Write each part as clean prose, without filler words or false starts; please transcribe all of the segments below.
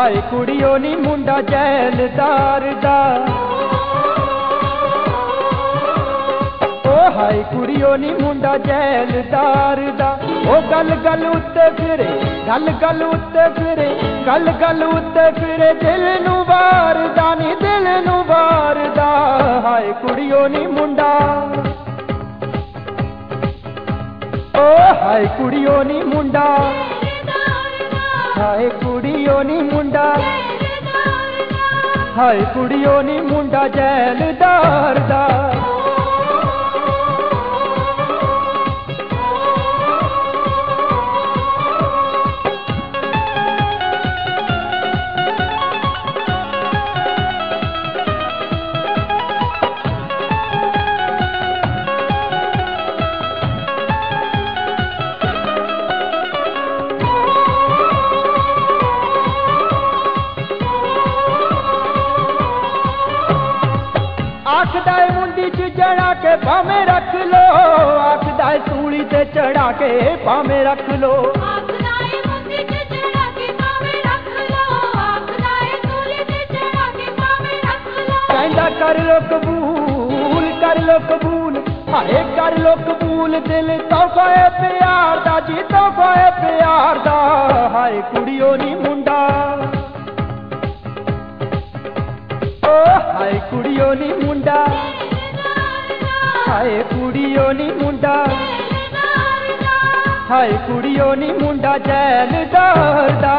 हाय कुड़ियो नी मुंडा जैलदार दा हाय कुड़ियो नी मुंडा जैलदार दा ओ गल गल उत्ते फिरे गल गल उत्ते फिरे गल गल उत्ते फिरे दिल नू वारदा नी दिल नू वारदा हाय कुड़ियो नी मुंडा ओ हाय कुड़ियो नी मुंडा हाय कुड़ियो नी मुंडा हाय कुड़ियो नी मुंडा जैलदार दा आखदाए मुंडी च जड़ा के भावें रख लो आखदाए सूली ते चढ़ा के भावें रख लो आखदाए मुंडी च जड़ा के भावें रख लो आखदाए सूली ते चढ़ा के भावें रख लो कहंदा कर लो कबूल हाय कर लो कबूल दिल तोहफा है प्यार दा जी तोहफा है प्यार दा हाय कुड़ियो नी मुंडा ओ हाय कुड़ियो नी मुंडा हाय कुड़ियो नी मुंडा हाय कुड़ियो नी मुंडा जैलदार दा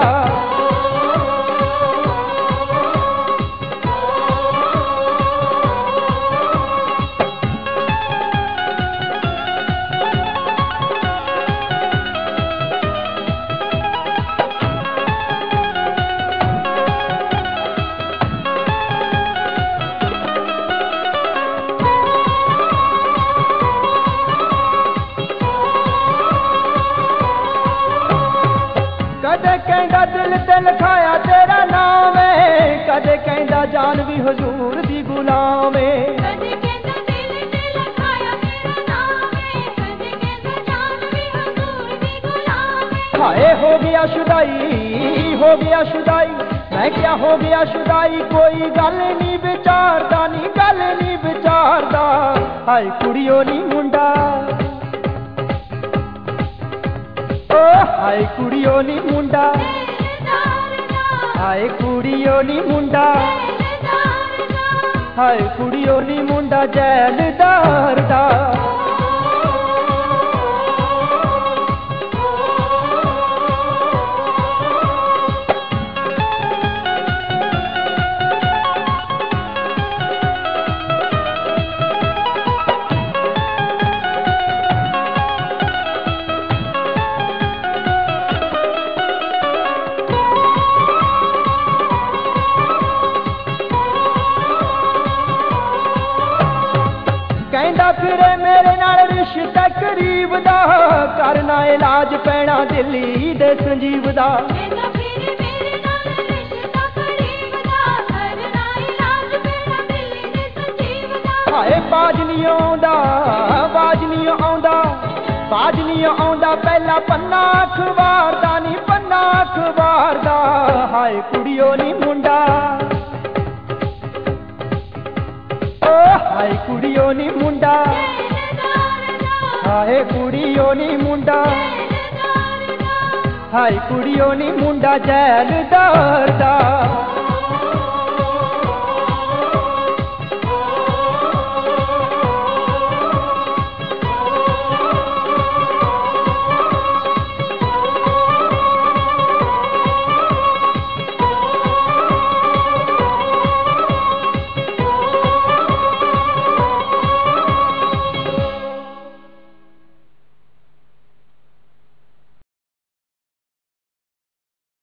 कदे कहंदा दिल ते लिखाया तेरा नाम है कदे कहंदा जान भी हुजूर दी गुलाम है कदे कहंदा दिल ते लिखाया तेरा नाम है कदे कहंदा जान भी हुजूर दी गुलाम है हाय हो गया शुदाई मैं क्या हो गया शुदाई कोई गल नहीं विचारदा नी गल नहीं विचारदा हाय कुड़ियो नी मुंडा ओ हाय कुड़ियो नी मुंडा हाय कुड़ियो नी मुंडा हाय कुड़ियो नी मुंडा जैलदार दा कहंदा फिरे मेरे नाल रिश्ता करीब दा करना इलाज पैना दिल्ली दे संजीव दा कहंदा फिरे मेरे नाल रिश्ता करीब दा करना इलाज पैना दिल्ली दे संजीव दा हाय बाज नहीं आउंदा पहला पन्ना अखबार दा नी पन्ना अखबार दा हाय कुड़ियो नी मुंडा ओ हाय कुड़ियो नी मुंडा हाय कुड़ियो नी मुंडा हाय कुड़ियो नी मुंडा जैलदार दा